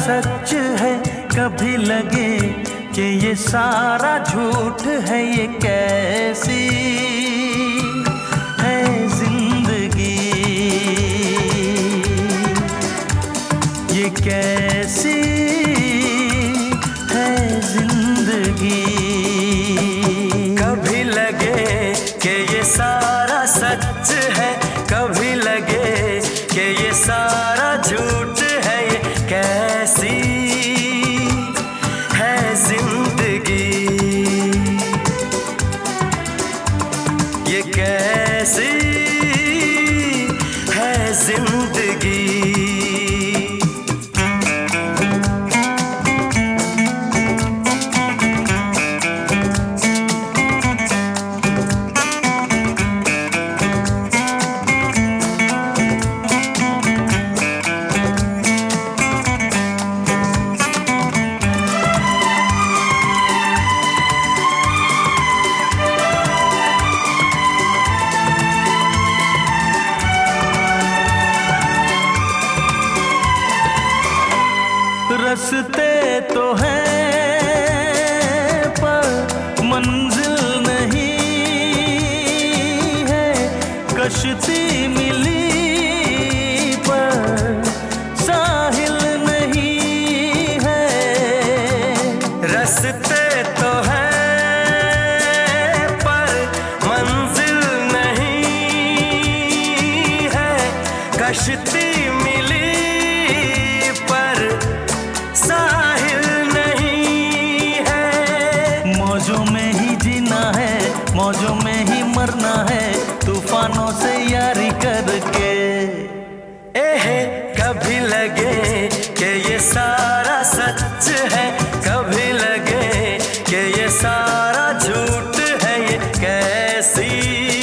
सच है, कभी लगे कि ये सारा झूठ है। ये कैसी है जिंदगी, ये कैसी है जिंदगी। कभी लगे कि ये सारा सच है, कभी लगे कि ये सारा झूठ है। ये कैसी है जिंदगी, ये कैसी है जिंदगी। रस्ते तो हैं पर मंजिल नहीं है, कश्ती मिली पर साहिल नहीं है। रस्ते तो हैं पर मंजिल नहीं है, कश्ती मिली पर साहिल नहीं है। मौजों में ही जीना है, मौजों में ही मरना है, तूफानों से यारी करके। कभी लगे कि ये सारा सच है, कभी लगे कि ये सारा झूठ है। ये कैसी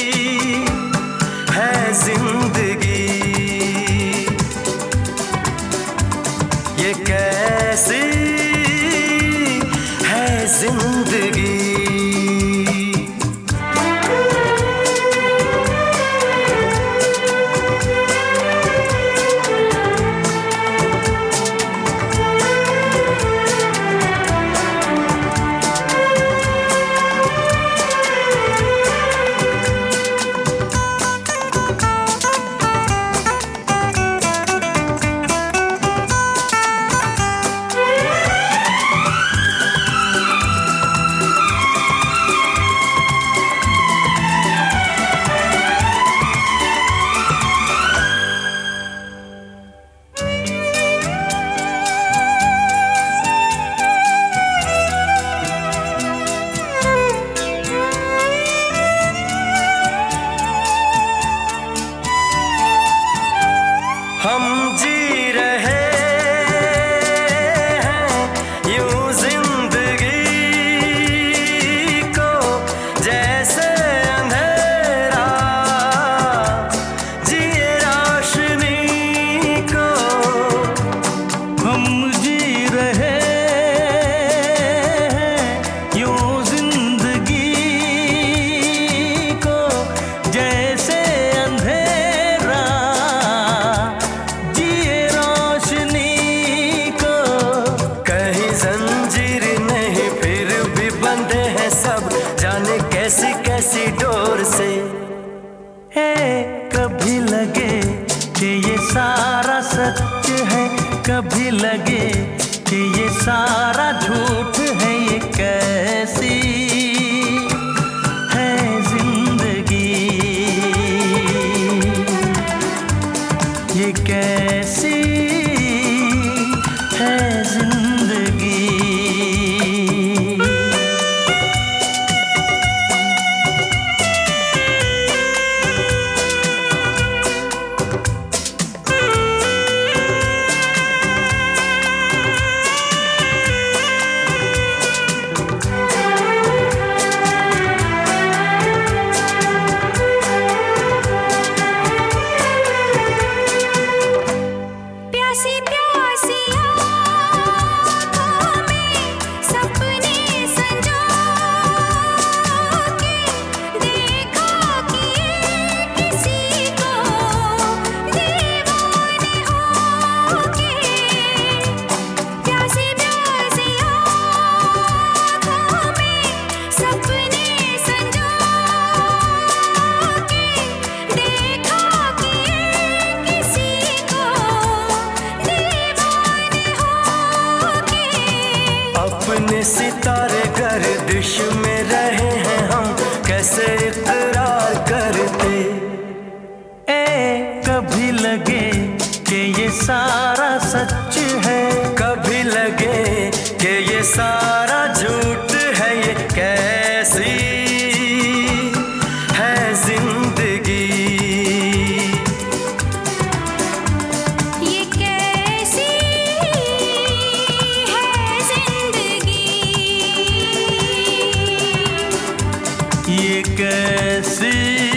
है जिंदगी, ये कैसी है जिंदगी। हम जी रहे हैं यूं जिंदगी को, जैसे अंधेरा जिए रोशनी को। हम जी रहे हैं यूं जिंदगी को, जैसे अंधेरा कैसी कैसी डोर से। कभी लगे कि ये सारा सच है, कभी लगे कि ये सारा झूठ है। ये कैसी है जिंदगी, ये कैसी है जिंदगी। कशिश में रहे हैं हम, कैसे इकरार करते। कभी लगे कि ये सारा सच है, कभी लगे कि ये सारा झूठ है, ये कैसी है जिंदगी, ये कैसी है जिंदगी, ये कैसी